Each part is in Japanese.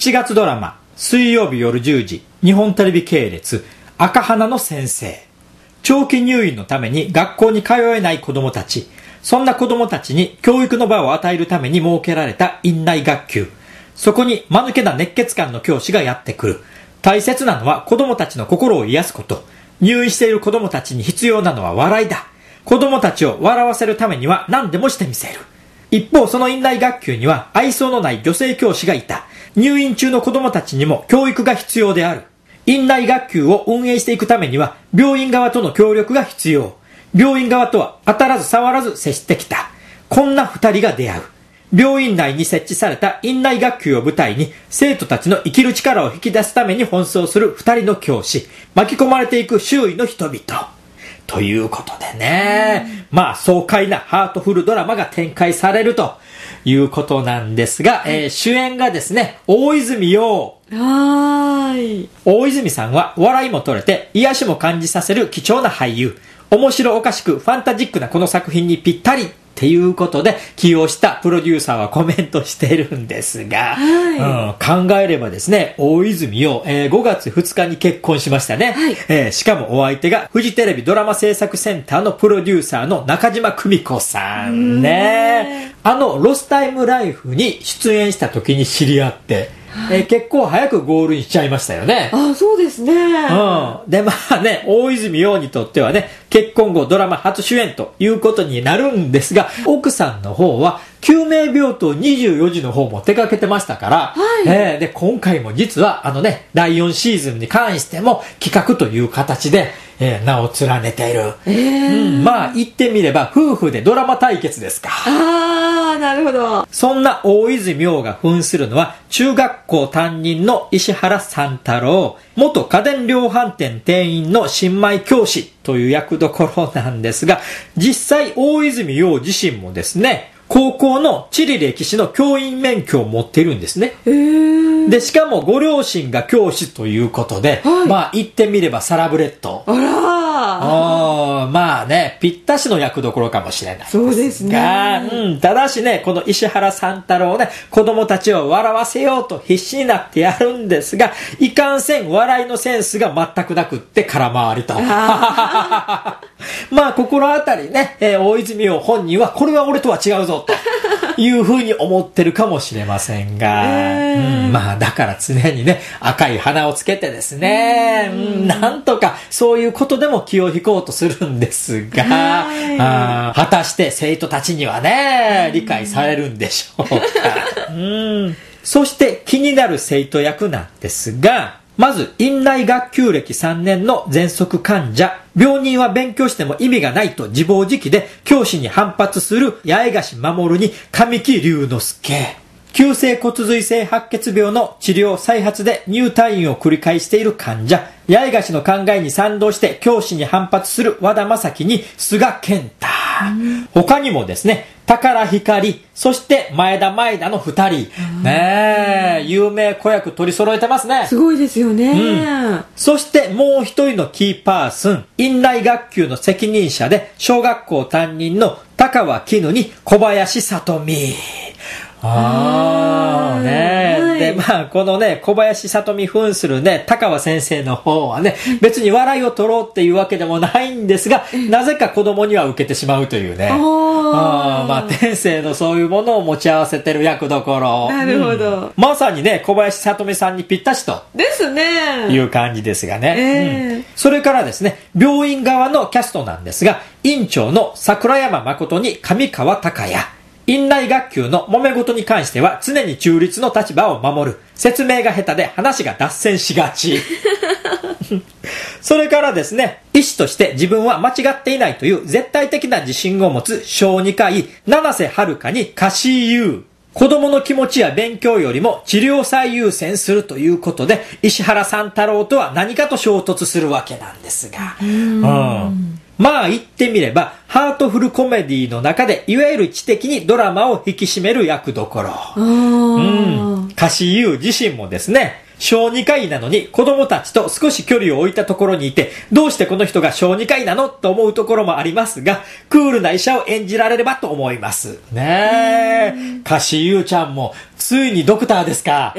7月ドラマ、水曜日夜10時、日本テレビ系列、赤花の先生。長期入院のために学校に通えない子供たち、そんな子供たちに教育の場を与えるために設けられた院内学級。そこに間抜けな熱血漢の教師がやってくる。大切なのは子供たちの心を癒すこと。入院している子供たちに必要なのは笑いだ。子供たちを笑わせるためには何でもしてみせる。一方、その院内学級には愛想のない女性教師がいた。入院中の子供たちにも教育が必要である。院内学級を運営していくためには病院側との協力が必要。病院側とは当たらず触らず接してきた。こんな二人が出会う。病院内に設置された院内学級を舞台に生徒たちの生きる力を引き出すために奔走する二人の教師。巻き込まれていく周囲の人々。ということでね、爽快なハートフルドラマが展開されるということなんですが、主演がですね、大泉洋。大泉さんは笑いも取れて癒しも感じさせる貴重な俳優。面白おかしくファンタジックなこの作品にぴったりっていうことで起用したプロデューサーはコメントしているんですが、考えればですね、大泉洋、5月2日に結婚しましたね、しかもお相手がフジテレビドラマ制作センターのプロデューサーの中島久美子さんね。ロスタイムライフに出演した時に知り合って、結構早くゴールインしちゃいましたよね。 そうですね。 で、大泉洋にとってはね、結婚後ドラマ初主演ということになるんですが、奥さんの方は救命病棟24時の方も手掛けてましたから、で、今回も実は第4シーズンに関しても企画という形で、名を連ねている。言ってみれば夫婦でドラマ対決ですか。 なるほど。 そんな大泉洋が扮するのは中学校担任の石原三太郎、元家電量販店店員の新米教師という役どころなんですが、実際大泉洋自身もですね、高校の地理歴史の教員免許を持っているんですね。で、しかもご両親が教師ということで、言ってみればサラブレッド。ぴったしの役どころかもしれないですが。 そうですね。 ただしね、この石原三太郎ね、子供たちを笑わせようと必死になってやるんですが、いかんせん笑いのセンスが全くなくって空回りと。心当たりね、大泉洋本人はこれは俺とは違うぞというふうに思ってるかもしれませんが、だから常にね、赤い花をつけてですね、なんとかそういうことでも気を引こうとするんですが、果たして生徒たちにはね、理解されるんでしょうか。そして気になる生徒役なんですが、まず院内学級歴3年の喘息患者、病人は勉強しても意味がないと自暴自棄で教師に反発する八重樫守に神木隆之介、急性骨髄性白血病の治療再発で入退院を繰り返している患者、八重樫の考えに賛同して教師に反発する和田正樹に菅健太、他にもですね、宝光、そして前田の2人、有名子役取り揃えてますね。 すごいですよね。 そしてもう一人のキーパーソン、院内学級の責任者で小学校担任の高輪絹に小林聡美。で、このね、小林聡美扮するね、高輪先生の方はね、別に笑いを取ろうっていうわけでもないんですが、なぜか子供には受けてしまうというね。天性のそういうものを持ち合わせてる役どころ。 なるほど。 まさにね、小林聡美さんにぴったしと。 ですね。 いう感じですがね。それからですね、病院側のキャストなんですが、院長の桜山誠に上川隆也。院内学級の揉め事に関しては常に中立の立場を守る。説明が下手で話が脱線しがち。それからですね、医師として自分は間違っていないという絶対的な自信を持つ小児科医、七瀬遥に歌詞優。子供の気持ちや勉強よりも治療最優先するということで、石原三太郎とは何かと衝突するわけなんですが。言ってみれば、ハートフルコメディの中で、いわゆる知的にドラマを引き締める役どころ。歌詞優自身もですね、 小児科医なのに子供たちと少し距離を置いたところにいて、どうしてこの人が小児科医なのと思うところもありますが、クールな医者を演じられればと思います。ねえ。カシユーちゃんも、ついにドクターですか。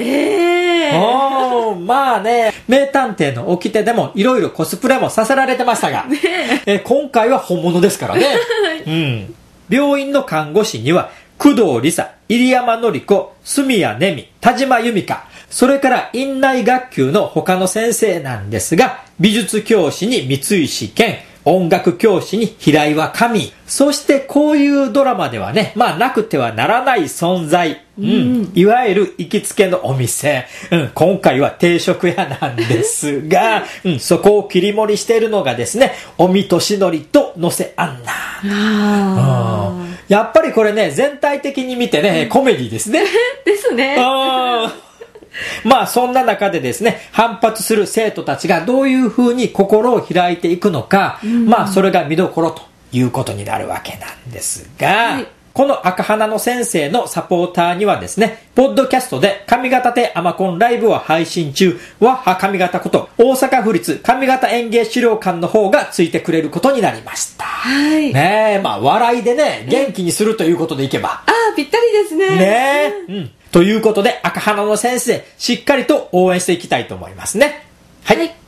まあね、名探偵の掟でもいろいろコスプレもさせられてましたが、今回は本物ですからね。病院の看護師には、工藤理沙、入山典子、住谷ねみ、田島由美香、それから院内学級の他の先生なんですが、美術教師に三石健、音楽教師に平岩神、そしてこういうドラマではね、まあなくてはならない存在、いわゆる行きつけのお店、今回は定食屋なんですが、そこを切り盛りしているのがですね、尾身俊則と野瀬アンナ。やっぱりこれね、全体的に見てね、コメディですね。 ですね。 まあそんな中でですね、反発する生徒たちがどういう風に心を開いていくのか、まあそれが見どころということになるわけなんですが、この赤花の先生のサポーターにはですね、ポッドキャストで上方亭アマコンライブを配信中、ワッハ上方こと大阪府立上方演芸資料館の方がついてくれることになりました。ねえ、まあ笑いでね、元気にするということでいけば。 ぴったりですね。 ねえ。ということで赤花の先生、しっかりと応援していきたいと思いますね。はい